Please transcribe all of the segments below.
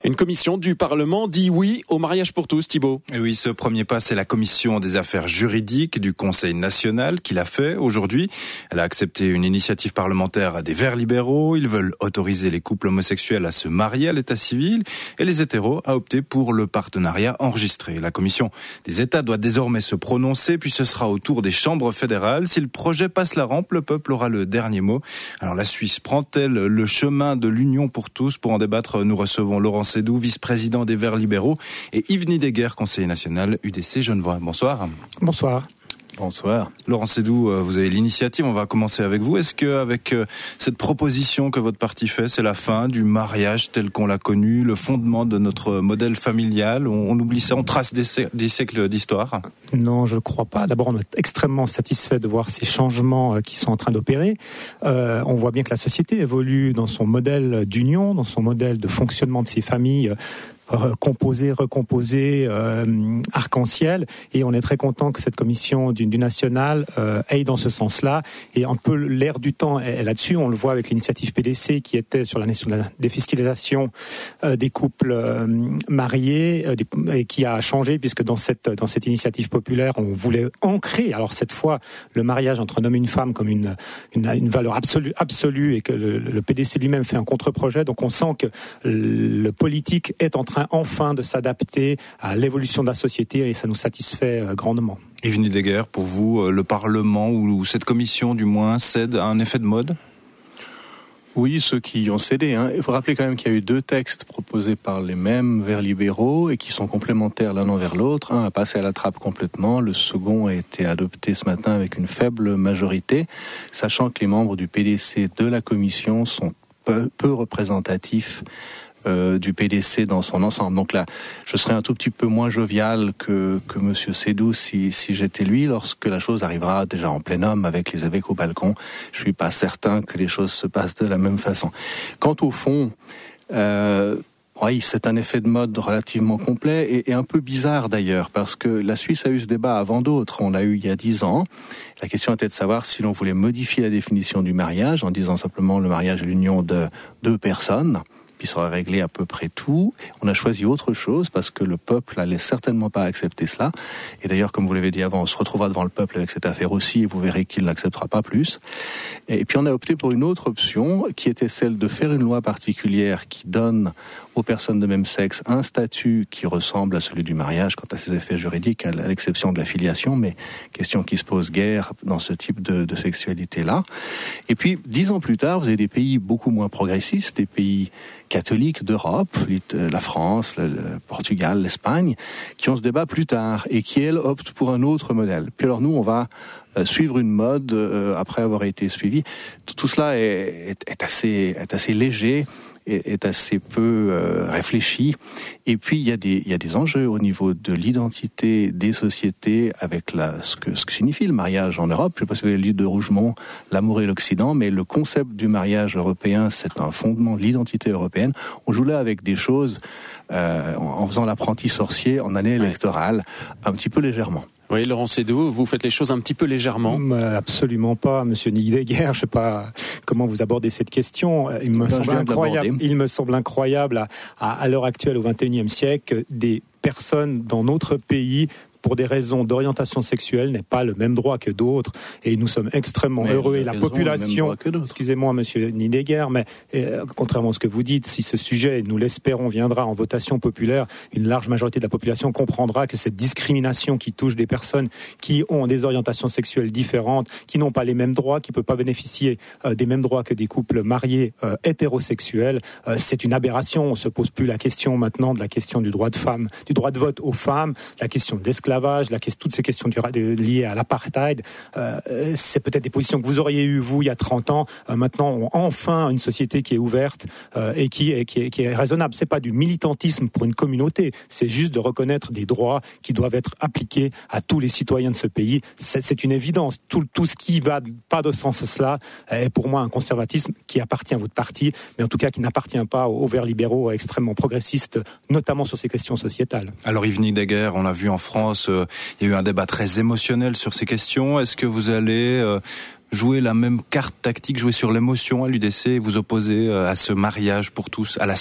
Une commission du Parlement dit oui au mariage pour tous, Thibault. Et oui, ce premier pas, c'est la commission des affaires juridiques du Conseil national qui l'a fait aujourd'hui. Elle a accepté une initiative parlementaire des Verts libéraux. Ils veulent autoriser les couples homosexuels à se marier à l'état civil et les hétéros à opter pour le partenariat enregistré. La commission des États doit désormais se prononcer, puis ce sera au tour des chambres fédérales. Si le projet passe la rampe, le peuple aura le dernier mot. Alors la Suisse prend-elle le chemin de l'union pour tous? Pour en débattre, nous recevons Laurent Sédou, vice-président des Verts libéraux, et Yves Nidegger, conseiller national UDC Genevois. Bonsoir. Bonsoir. Bonsoir. Laurent Sédou, vous avez l'initiative, on va commencer avec vous. Est-ce qu'avec cette proposition que votre parti fait, c'est la fin du mariage tel qu'on l'a connu, le fondement de notre modèle familial? On oublie ça, on trace des siècles d'histoire? Non, je ne crois pas. D'abord, on est extrêmement satisfait de voir ces changements qui sont en train d'opérer. On voit bien que la société évolue dans son modèle d'union, dans son modèle de fonctionnement de ces familles composé, recomposé, arc-en-ciel, et on est très content que cette commission du national aille dans ce sens-là. Et un peu l'air du temps est là-dessus. On le voit avec l'initiative PDC qui était sur la défiscalisation des couples mariés et qui a changé, puisque dans cette initiative populaire, on voulait ancrer, alors cette fois, le mariage entre un homme et une femme comme une valeur absolue, et que le PDC lui-même fait un contre-projet. Donc on sent que le politique est en train enfin de s'adapter à l'évolution de la société, et ça nous satisfait grandement. Yves Nidegger, pour vous, le Parlement ou cette commission du moins cède à un effet de mode? Oui, ceux qui ont cédé. Il faut rappeler quand même qu'il y a eu 2 textes proposés par les mêmes Verts libéraux et qui sont complémentaires l'un envers l'autre. Un a passé à la trappe complètement, le second a été adopté ce matin avec une faible majorité, sachant que les membres du PDC de la commission sont peu représentatifs du PDC dans son ensemble. Donc là, je serais un tout petit peu moins jovial que Monsieur Sédou si j'étais lui, lorsque la chose arrivera déjà en plein homme avec les évêques au balcon. Je suis pas certain que les choses se passent de la même façon. Quant au fond, oui, c'est un effet de mode relativement complet et un peu bizarre d'ailleurs, parce que la Suisse a eu ce débat avant d'autres. On l'a eu il y a 10 ans. La question était de savoir si l'on voulait modifier la définition du mariage en disant simplement le mariage est l'union de 2 personnes, puis ça aurait réglé à peu près tout. On a choisi autre chose parce que le peuple n'allait certainement pas accepter cela. Et d'ailleurs, comme vous l'avez dit avant, on se retrouvera devant le peuple avec cette affaire aussi, et vous verrez qu'il n'acceptera pas plus. Et puis on a opté pour une autre option, qui était celle de faire une loi particulière qui donne aux personnes de même sexe un statut qui ressemble à celui du mariage quant à ses effets juridiques, à l'exception de la filiation, mais question qui se pose guère dans ce type de sexualité-là. Et puis, 10 ans plus tard, vous avez des pays beaucoup moins progressistes, des pays catholiques d'Europe, la France, le Portugal, l'Espagne, qui ont ce débat plus tard et qui, elles, optent pour un autre modèle. Puis alors nous, on va suivre une mode après avoir été suivi. Tout cela est assez léger, est assez peu réfléchi. Et puis il y a des enjeux au niveau de l'identité des sociétés avec ce que signifie le mariage en Europe. Je ne sais pas si vous avez lu de Rougemont, L'amour et l'Occident, mais le concept du mariage européen, c'est un fondement de l'identité européenne. On joue là avec des choses en faisant l'apprenti sorcier en année électorale, un petit peu légèrement. Oui, Laurent Sédou, vous faites les choses un petit peu légèrement. Absolument pas, Monsieur Nidegger. Je ne sais pas comment vous abordez cette question. Il me semble incroyable à l'heure actuelle, au XXIe siècle, des personnes dans notre pays, pour des raisons d'orientation sexuelle, n'aient pas le même droit que d'autres, et nous sommes extrêmement heureux. Et la population, excusez-moi Monsieur Nidegger, mais contrairement à ce que vous dites, si ce sujet, nous l'espérons, viendra en votation populaire, une large majorité de la population comprendra que cette discrimination qui touche des personnes qui ont des orientations sexuelles différentes, qui n'ont pas les mêmes droits, qui ne peuvent pas bénéficier des mêmes droits que des couples mariés hétérosexuels, c'est une aberration. On ne se pose plus la question maintenant de la question du droit de femme, du droit de vote aux femmes, la question de l'esclavage, toutes ces questions liées à l'apartheid, c'est peut-être des positions que vous auriez eues, vous, il y a 30 ans. Maintenant, on a enfin une société qui est ouverte et qui est raisonnable. C'est pas du militantisme pour une communauté, c'est juste de reconnaître des droits qui doivent être appliqués à tous les citoyens de ce pays. C'est une évidence. Tout ce qui va pas de sens cela est pour moi un conservatisme qui appartient à votre parti, mais en tout cas qui n'appartient pas aux Verts libéraux extrêmement progressistes, notamment sur ces questions sociétales. Alors Yves Nidegger, on l'a vu en France, il y a eu un débat très émotionnel sur ces questions. Est-ce que vous allez jouer la même carte tactique, jouer sur l'émotion à l'UDC et vous opposer à ce mariage pour tous à la Suisse ?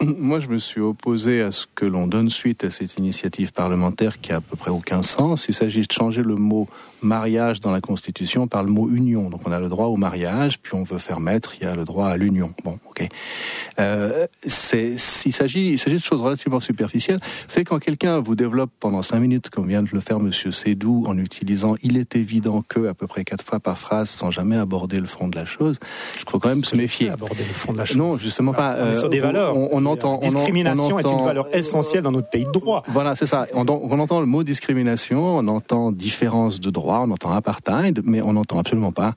Moi, je me suis opposé à ce que l'on donne suite à cette initiative parlementaire qui a à peu près aucun sens. Il s'agit de changer le mot mariage dans la Constitution par le mot union. Donc on a le droit au mariage, puis on veut faire mettre, il y a le droit à l'union. Bon, ok. Il s'agit de choses relativement superficielles. C'est quand quelqu'un vous développe pendant 5 minutes, comme vient de le faire Monsieur Seydoux, en utilisant « il est évident que » à peu près 4 fois par phrase, sans jamais aborder le fond de la chose. Je crois quand même se méfier. Aborder le fond de la chose. Non, justement pas. On est sur des valeurs. La discrimination est une valeur essentielle dans notre pays de droit. Voilà, c'est ça. On entend le mot discrimination, on entend différence de droit, on entend apartheid, mais on n'entend absolument pas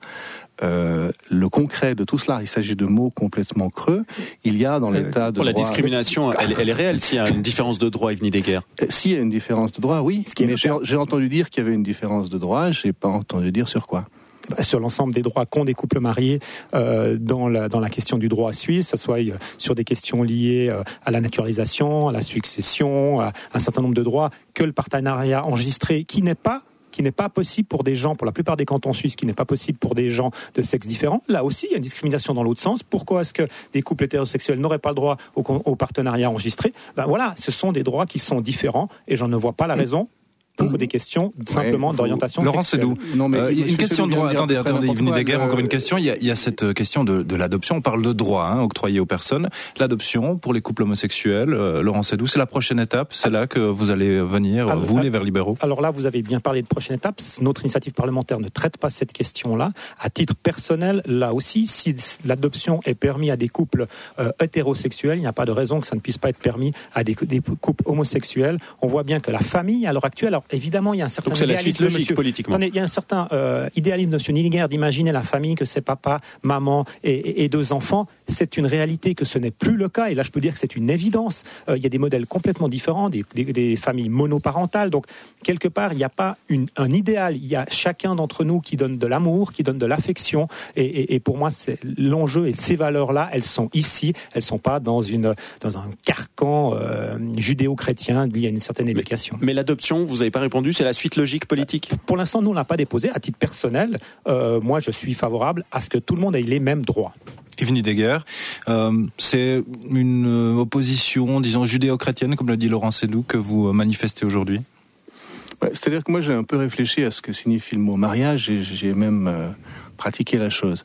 le concret de tout cela. Il s'agit de mots complètement creux. Il y a dans l'état de droit... La discrimination, elle est réelle s'il y a une différence de droit, Yves Deguerre. S'il y a une différence de droit, oui. Mais j'ai entendu dire qu'il y avait une différence de droit, j'ai pas entendu dire sur quoi. Sur l'ensemble des droits qu'ont des couples mariés dans la question du droit suisse, que ce soit sur des questions liées à la naturalisation, à la succession, à un certain nombre de droits, que le partenariat enregistré, qui n'est pas possible pour des gens, pour la plupart des cantons suisses, qui n'est pas possible pour des gens de sexe différents. Là aussi, il y a une discrimination dans l'autre sens. Pourquoi est-ce que des couples hétérosexuels n'auraient pas le droit au partenariat enregistré ? Voilà, ce sont des droits qui sont différents et j'en ne vois pas la raison. Pour des questions simplement d'orientation Laurent sexuelle. Seydoux, une question de droit. Attendez, Yves Deguerre, encore une question. Il y a cette question de l'adoption. On parle de droit octroyé aux personnes. L'adoption pour les couples homosexuels, Laurent Seydoux, c'est la prochaine étape. C'est là que vous allez venir, les Verts libéraux. Alors là, vous avez bien parlé de prochaine étape. Notre initiative parlementaire ne traite pas cette question-là. À titre personnel, là aussi, si l'adoption est permise à des couples hétérosexuels, il n'y a pas de raison que ça ne puisse pas être permis à des couples homosexuels. On voit bien que la famille, à l'heure actuelle, alors évidemment, il y a un certain idéalisme politiquement. Attendez, il y a un certain idéalisme de M. Nillinger d'imaginer la famille, que c'est papa, maman et 2 enfants. C'est une réalité que ce n'est plus le cas. Et là, je peux dire que c'est une évidence. Il y a des modèles complètement différents, des familles monoparentales. Donc, quelque part, il n'y a pas un idéal. Il y a chacun d'entre nous qui donne de l'amour, qui donne de l'affection. Et pour moi, c'est l'enjeu et ces valeurs-là, elles sont ici. Elles ne sont pas dans un carcan judéo-chrétien lié à une certaine éducation. Mais l'adoption, vous n'avez pas répondu, c'est la suite logique politique ? Pour l'instant, nous, on ne l'a pas déposé. À titre personnel, moi, je suis favorable à ce que tout le monde ait les mêmes droits. Yves Deguerre, c'est une opposition, disons, judéo-chrétienne, comme l'a dit Laurent Seydoux, que vous manifestez aujourd'hui ? C'est-à-dire que moi, j'ai un peu réfléchi à ce que signifie le mot mariage et j'ai même pratiqué la chose.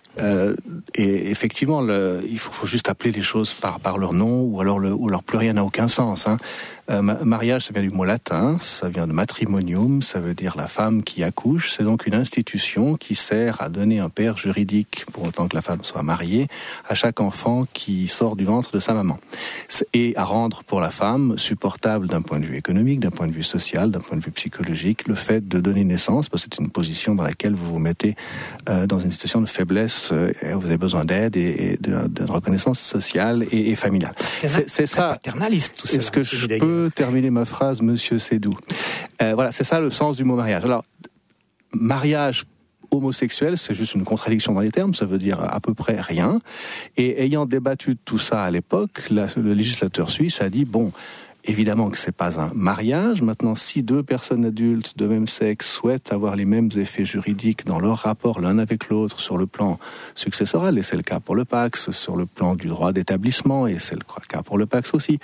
Et effectivement, il faut juste appeler les choses par leur nom, ou alors plus rien n'a aucun sens. Mariage, ça vient du mot latin, ça vient de matrimonium, ça veut dire la femme qui accouche. C'est donc une institution qui sert à donner un père juridique, pour autant que la femme soit mariée, à chaque enfant qui sort du ventre de sa maman. Et à rendre pour la femme supportable d'un point de vue économique, d'un point de vue social, d'un point de vue psychologique, le fait de donner naissance, parce que c'est une position dans laquelle vous vous mettez dans une situation de faiblesse, vous avez besoin d'aide et de reconnaissance sociale et familiale. C'est ça. Paternaliste, tout ça. Est-ce que je peux terminer ma phrase, Monsieur Seydoux? Voilà, c'est ça le sens du mot mariage. Alors, mariage homosexuel, c'est juste une contradiction dans les termes, ça veut dire à peu près rien. Et ayant débattu de tout ça à l'époque, le législateur suisse a dit, bon, évidemment que c'est pas un mariage. Maintenant, si 2 personnes adultes de même sexe souhaitent avoir les mêmes effets juridiques dans leur rapport l'un avec l'autre sur le plan successoral, et c'est le cas pour le Pacs, sur le plan du droit d'établissement, et c'est le cas pour le Pacs aussi,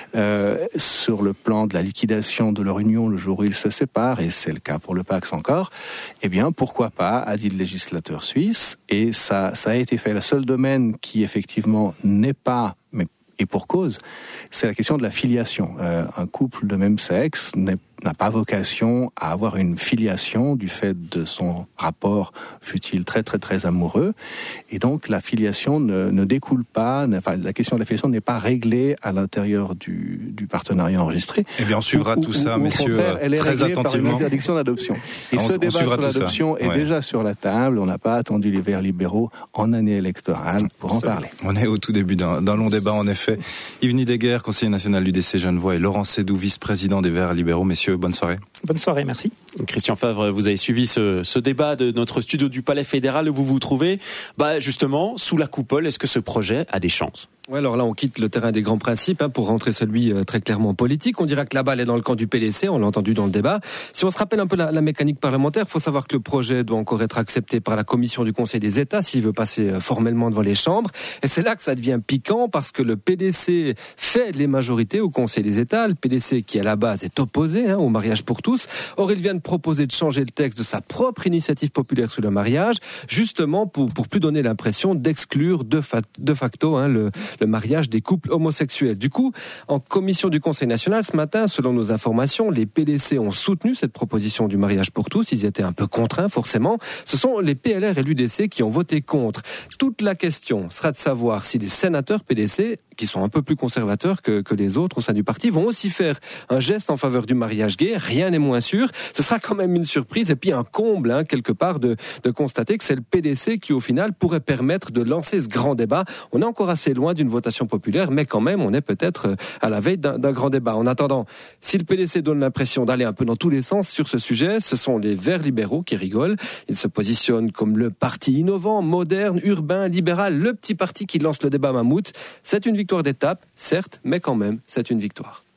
sur le plan de la liquidation de leur union le jour où ils se séparent, et c'est le cas pour le Pacs encore, eh bien, pourquoi pas, a dit le législateur suisse, et ça a été fait. Le seul domaine qui, effectivement, n'est pas, mais et pour cause, c'est la question de la filiation. Un couple de même sexe n'a pas vocation à avoir une filiation du fait de son rapport, fut-il très très très amoureux, et donc la filiation ne découle pas, la question de la filiation n'est pas réglée à l'intérieur du partenariat enregistré. Eh bien, on suivra tout ça, messieurs, elle est très réglée attentivement. Par une interdiction d'adoption. Et ce débat sur l'adoption est déjà sur la table. On n'a pas attendu les Verts libéraux en année électorale pour en parler. On est au tout début d'un long débat, en effet. Yves Deguerre, conseiller national du DC Genevois, et Laurent Seydoux, vice-président des Verts libéraux. Messieurs, bonne soirée. Bonne soirée, merci. Christian Favre, vous avez suivi ce débat de notre studio du Palais fédéral où vous vous trouvez justement sous la coupole. Est-ce que ce projet a des chances ? Ouais, alors là, on quitte le terrain des grands principes pour rentrer celui très clairement politique. On dirait que la balle est dans le camp du PDC, on l'a entendu dans le débat. Si on se rappelle un peu la mécanique parlementaire, il faut savoir que le projet doit encore être accepté par la commission du Conseil des États s'il veut passer formellement devant les chambres. Et c'est là que ça devient piquant parce que le PDC fait les majorités au Conseil des États. Le PDC qui à la base est opposé au mariage pour tous. Or, il vient de proposer de changer le texte de sa propre initiative populaire sur le mariage, justement pour plus donner l'impression d'exclure de facto le mariage des couples homosexuels. Du coup, en commission du Conseil national ce matin, selon nos informations, les PDC ont soutenu cette proposition du mariage pour tous. Ils étaient un peu contraints, forcément. Ce sont les PLR et l'UDC qui ont voté contre. Toute la question sera de savoir si les sénateurs PDC, qui sont un peu plus conservateurs que les autres au sein du parti, vont aussi faire un geste en faveur du mariage gay. Rien n'est moins sûr. Ce sera quand même une surprise et puis un comble, quelque part, de constater que c'est le PDC qui, au final, pourrait permettre de lancer ce grand débat. On est encore assez loin d'une votation populaire, mais quand même, on est peut-être à la veille d'un grand débat. En attendant, si le PDC donne l'impression d'aller un peu dans tous les sens sur ce sujet, ce sont les Verts libéraux qui rigolent. Ils se positionnent comme le parti innovant, moderne, urbain, libéral, le petit parti qui lance le débat mammouth. C'est une victoire d'étape, certes, mais quand même, c'est une victoire.